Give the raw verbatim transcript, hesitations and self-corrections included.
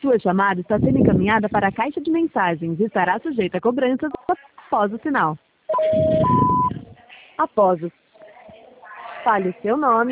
Sua chamada está sendo encaminhada para a caixa de mensagens e estará sujeita a cobranças após o sinal. Após o... Fale seu nome.